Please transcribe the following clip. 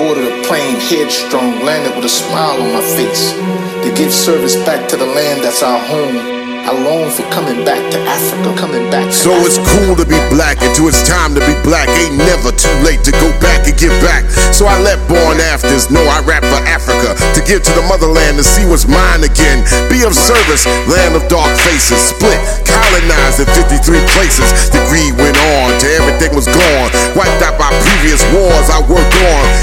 boarded a plane headstrong, landed with a smile on my face. To give service back to the land that's our home. I long for coming back to Africa, coming back to So Africa. it's cool to be black until it's time to be black. Ain't never too late to go back and give back. So I let born afters know I rap for Africa, to give to the motherland to see what's mine again. Be of service, land of dark faces, split, colonized in 53 places. The greed went on till everything was gone, wiped out by previous wars I worked on.